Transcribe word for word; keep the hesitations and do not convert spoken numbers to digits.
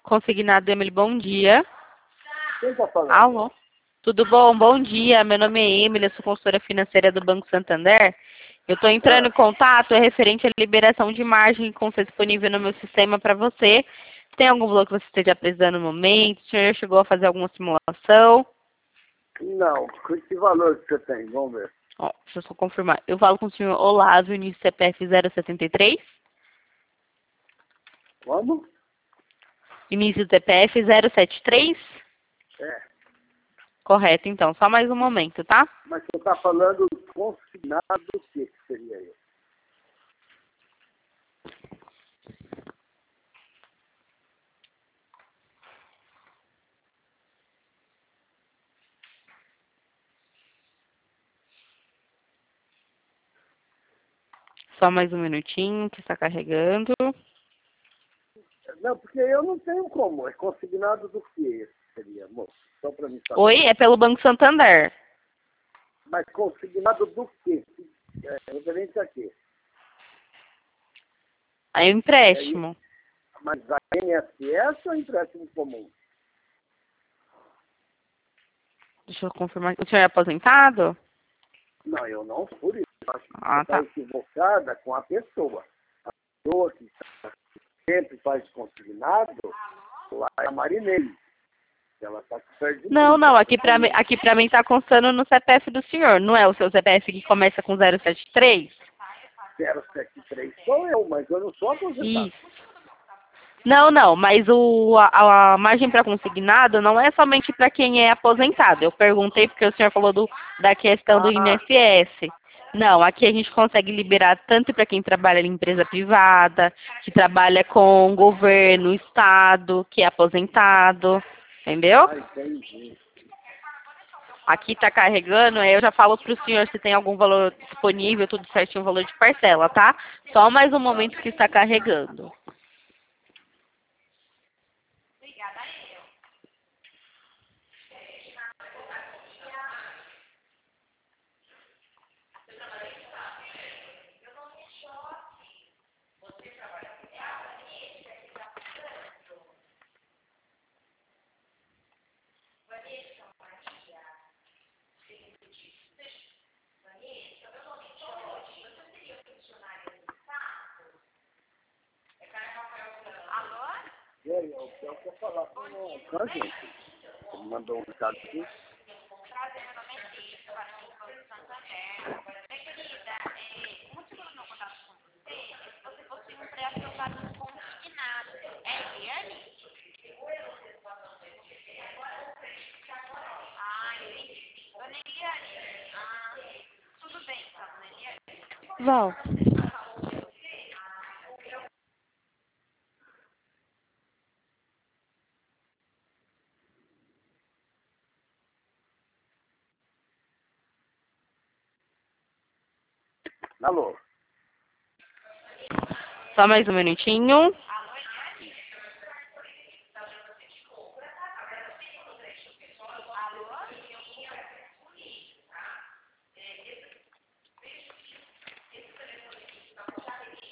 Consignado Emily, bom dia. Quem está falando? Alô? Tudo bom? Bom dia. Meu nome é Emily, eu sou consultora financeira do Banco Santander. Eu estou entrando Ah, em contato é referente à liberação de margem que está disponível no meu sistema para você. Tem algum valor que você esteja precisando no momento? O senhor chegou a fazer alguma simulação? não. Que valor que você tem? Vamos ver. Ó, deixa eu só confirmar. Eu falo com o senhor Olávio, início C P F zero setenta e três. Vamos? Início do C P F zero setenta e três. É. Correto, então. Só mais um momento, tá? Mas você está falando consignado o que que seria isso? Só mais um minutinho que está carregando. Não, porque eu não tenho como. É consignado do que esse seria, moço? Só para mim saber. Oi, é pelo Banco Santander. Mas consignado do quê? É, referente a quê? É um É, isso. empréstimo. Mas a N S S ou empréstimo comum? Deixa eu confirmar. O senhor é aposentado? Não, eu não fui. Eu acho que você Ah, está tá. equivocada com a pessoa. A pessoa que sempre faz consignado, lá é a Marinês. Ela está com perto de Não, mim. não. Aqui pra, mim- aqui pra mim tá constando no C P F do senhor. Não é o seu C P F que começa com zero setenta e três? zero sete três sou eu, mas eu não sou aposentado. Isso. Não, não. Mas o, a, a margem para consignado não é somente para quem é aposentado. Eu perguntei porque o senhor falou do, da questão do Ah, I N S S. Não, aqui a gente consegue liberar tanto para quem trabalha em empresa privada, que trabalha com governo, estado, que é aposentado, entendeu? ah, entendi. Aqui está carregando, aí eu já falo para o senhor se tem algum valor disponível, tudo certinho, o valor de parcela, tá? Só mais um Tá. momento que está carregando. E aí, eu quero que eu falar com o com a gente. Ele mandou um recado aqui. Val. Alô? Só mais um minutinho.